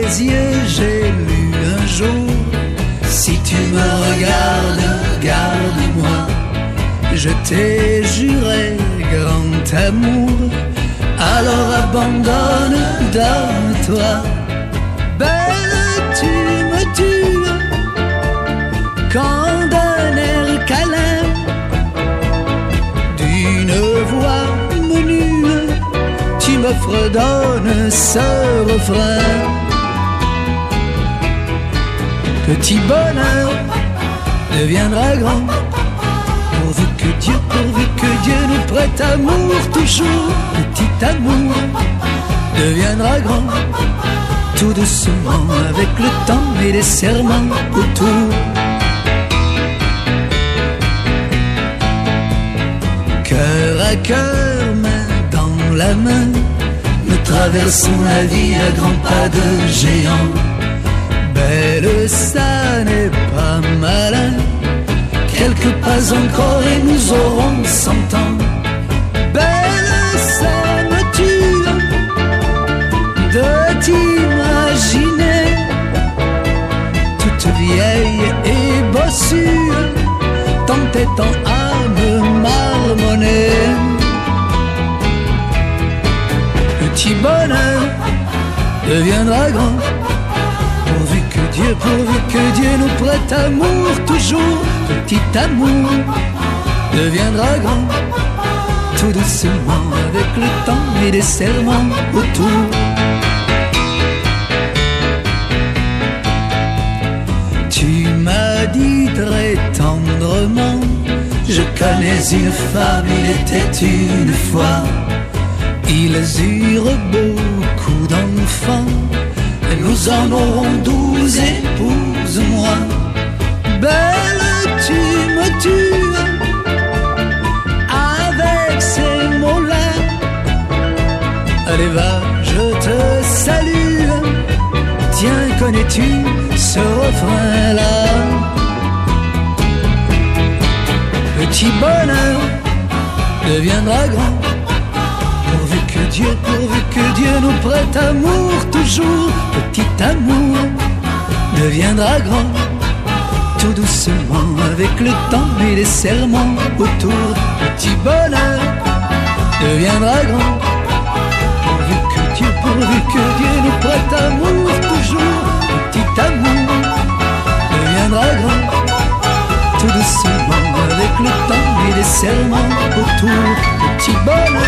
yeux, j'ai lu un jour: si tu me regardes, garde-moi. Je t'ai juré grand amour, alors abandonne, donne-toi. Belle, tu me tues quand d'un air câlin, d'une voix menue, tu me fredonnes ce refrain. Petit bonheur deviendra grand, pourvu que Dieu nous prête amour toujours. Petit amour deviendra grand, tout doucement avec le temps et les serments autour. Cœur à cœur, main dans la main, nous traversons la vie à grands pas de géant. Belle, ça n'est pas malin, quelques pas encore et nous aurons 100 ans. Belle, ça me tue de t'imaginer toute vieille et bossue, tant et tant à me marmonner. Petit bonheur deviendra grand, pourvu que Dieu nous prête amour toujours. Petit amour deviendra grand, tout doucement avec le temps et les serments autour. Tu m'as dit très tendrement: je connais une femme, il était une fois. Ils eurent beaucoup d'enfants, et nous en aurons 12, épouse-moi. Belle, tu me tues avec ces mots-là. Allez va, je te salue. Tiens, connais-tu ce refrain-là? Petit bonheur deviendra grand, pourvu que Dieu nous prête amour toujours. Petit amour deviendra grand, tout doucement avec le temps et les serments autour. Petit bonheur deviendra grand, pourvu que Dieu nous prête amour toujours. Petit amour deviendra grand, tout doucement avec le temps et les serments autour. Petit bonheur